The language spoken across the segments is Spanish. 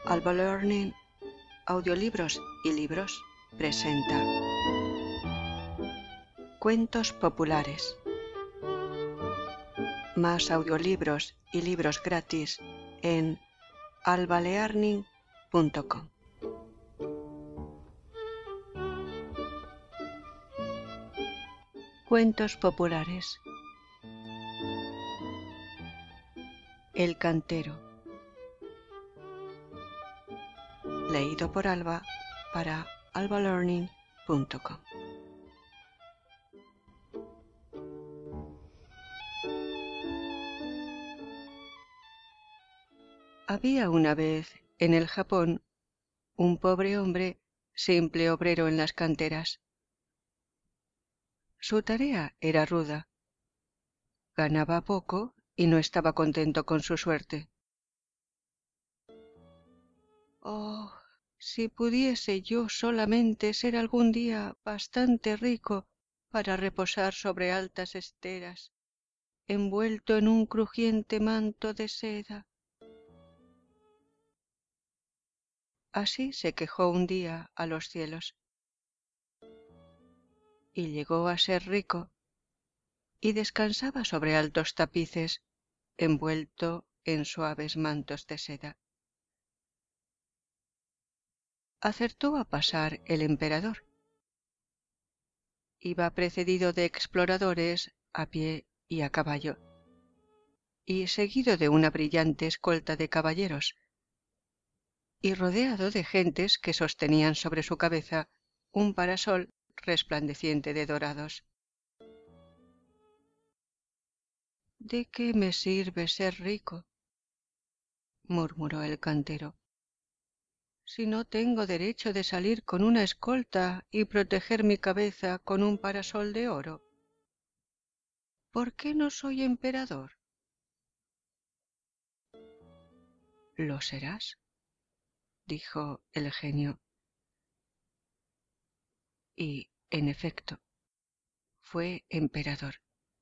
Alba Learning, Audiolibros y Libros presenta Cuentos populares. Más audiolibros y libros gratis en albalearning.com. Cuentos populares. El cantero. Leído por Alba para albalearning.com. Había una vez en el Japón un pobre hombre, simple obrero en las canteras. Su tarea era ruda. Ganaba poco y no estaba contento con su suerte. Oh, si pudiese yo solamente ser algún día bastante rico para reposar sobre altas esteras, envuelto en un crujiente manto de seda. Así se quejó un día a los cielos. Y llegó a ser rico, y descansaba sobre altos tapices, envuelto en suaves mantos de seda. Acertó a pasar el emperador. Iba precedido de exploradores a pie y a caballo, y seguido de una brillante escolta de caballeros, y rodeado de gentes que sostenían sobre su cabeza un parasol resplandeciente de dorados. ¿De qué me sirve ser rico?, murmuró el cantero, si no tengo derecho de salir con una escolta y proteger mi cabeza con un parasol de oro. ¿Por qué no soy emperador? Lo serás, dijo el genio. Y, en efecto, fue emperador.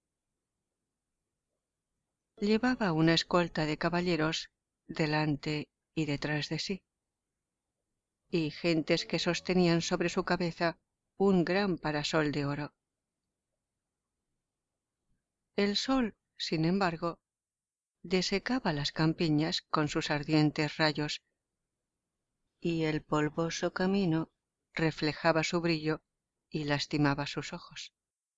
Llevaba una escolta de caballeros delante y detrás de sí, y gentes que sostenían sobre su cabeza un gran parasol de oro. El sol, sin embargo, desecaba las campiñas con sus ardientes rayos, y el polvoso camino reflejaba su brillo y lastimaba sus ojos.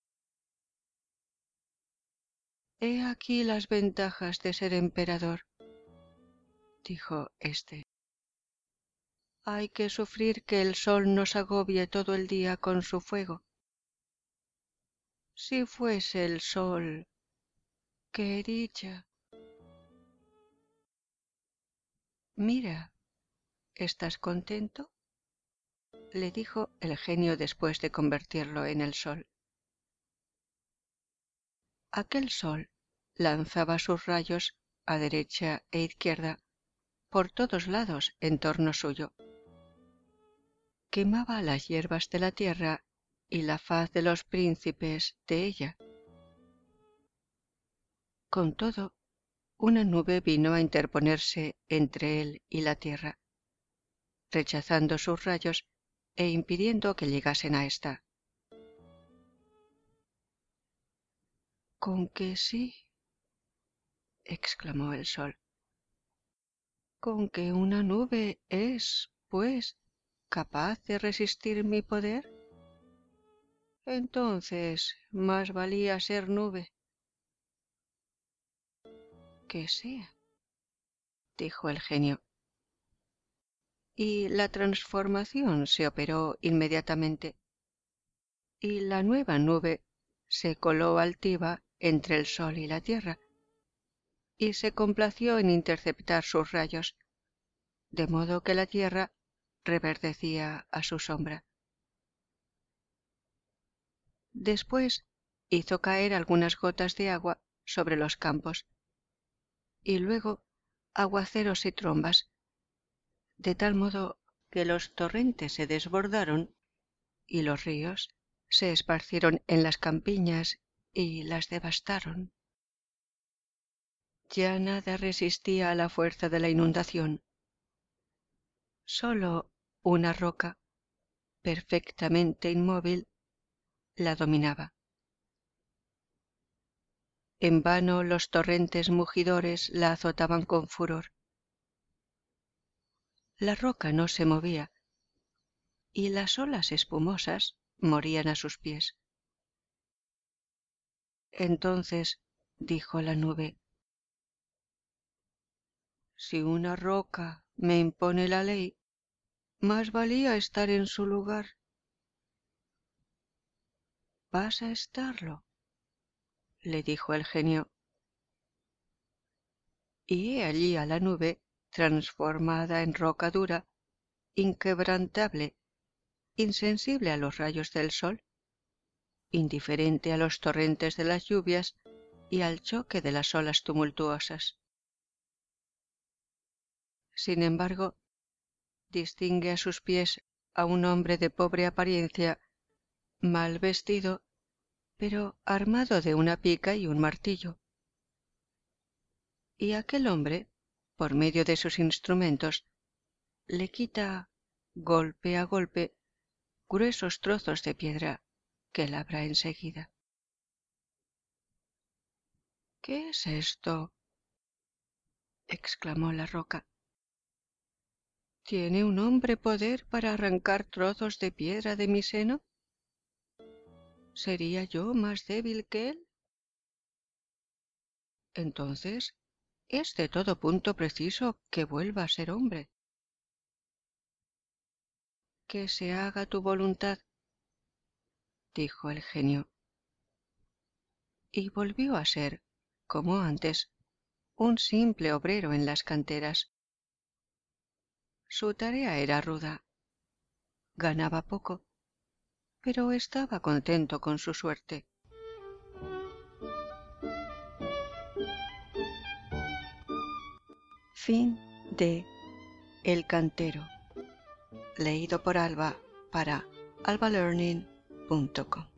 He aquí las ventajas de ser emperador, dijo éste. Hay que sufrir que el sol nos agobie todo el día con su fuego. Si fuese el sol, ¡qué dicha! Mira, ¿estás contento?, le dijo el genio después de convertirlo en el sol. Aquel sol lanzaba sus rayos a derecha e izquierda por todos lados en torno suyo. Quemaba las hierbas de la tierra y la faz de los príncipes de ella. Con todo, una nube vino a interponerse entre él y la tierra, rechazando sus rayos e impidiendo que llegasen a ésta. —¿Con que sí? —exclamó el sol. ¿Con que una nube es, pues, capaz de resistir mi poder? Entonces, más valía ser nube. —Que sea —dijo el genio. Y la transformación se operó inmediatamente, y la nueva nube se coló altiva entre el sol y la tierra, y se complació en interceptar sus rayos, de modo que la tierra reverdecía a su sombra. Después hizo caer algunas gotas de agua sobre los campos, y luego aguaceros y trombas, de tal modo que los torrentes se desbordaron y los ríos se esparcieron en las campiñas y las devastaron. Ya nada resistía a la fuerza de la inundación. Solo una roca, perfectamente inmóvil, la dominaba. En vano los torrentes mugidores la azotaban con furor. La roca no se movía, y las olas espumosas morían a sus pies. Entonces dijo la nube: si una roca me impone la ley, más valía estar en su lugar. ¿Vas a estarlo?, le dijo el genio. Y he allí a la nube transformada en roca dura, inquebrantable, insensible a los rayos del sol, indiferente a los torrentes de las lluvias y al choque de las olas tumultuosas. Sin embargo, distingue a sus pies a un hombre de pobre apariencia, mal vestido, pero armado de una pica y un martillo. Y aquel hombre, por medio de sus instrumentos, le quita, golpe a golpe, gruesos trozos de piedra que labra enseguida. ¿Qué es esto?, exclamó la roca. ¿Tiene un hombre poder para arrancar trozos de piedra de mi seno? ¿Sería yo más débil que él? Entonces, es de todo punto preciso que vuelva a ser hombre. Que se haga tu voluntad, dijo el genio. Y volvió a ser, como antes, un simple obrero en las canteras. Su tarea era ruda. Ganaba poco, pero estaba contento con su suerte. Fin de El cantero, leído por Alba para albalearning.com.